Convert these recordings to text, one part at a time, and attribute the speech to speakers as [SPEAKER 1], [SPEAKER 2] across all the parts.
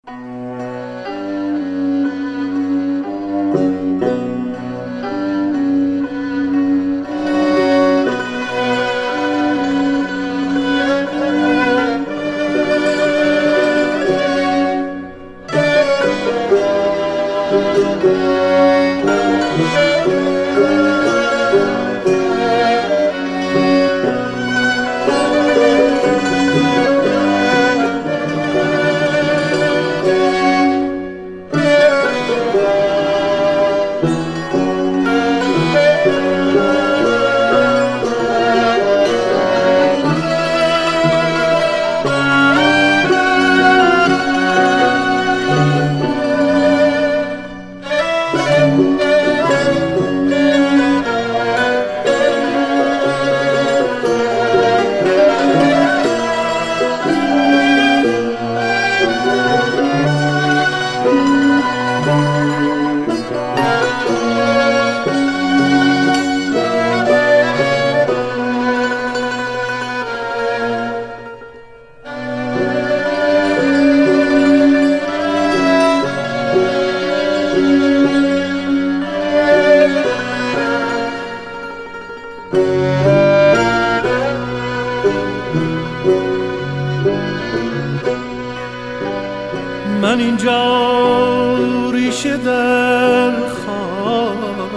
[SPEAKER 1] من اینجا ریشه در خاکم،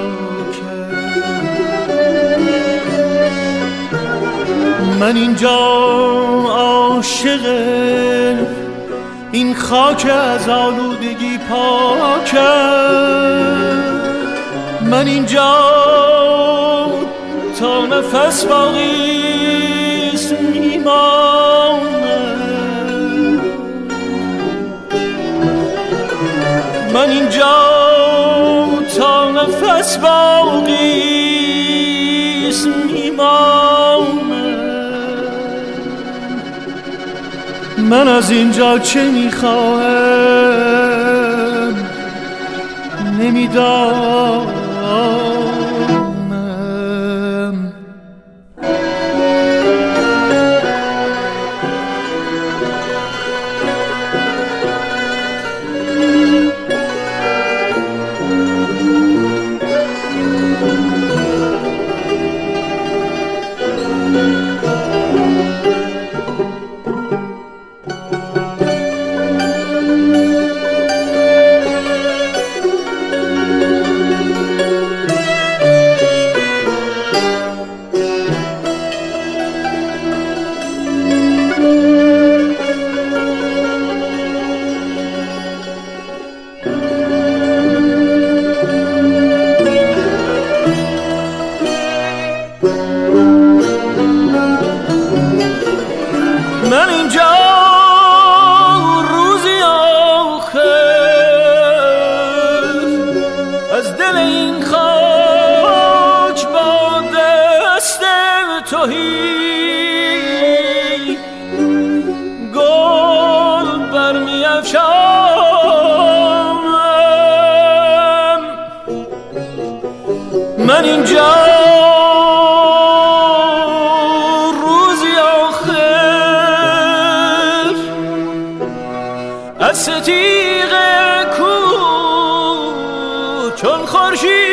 [SPEAKER 1] من اینجا عاشق این خاک از آلودگی پاکم، من اینجا تا نفس باقیست میمانم، من اینجا تا نفس باقیست میمانم. من از اینجا چه میخواهم نمیدانم. من اینجا روزی آخر از دل این خاک با دست تهی گل برمی افشانم. من اینجا از ستیغ کو چون خورشید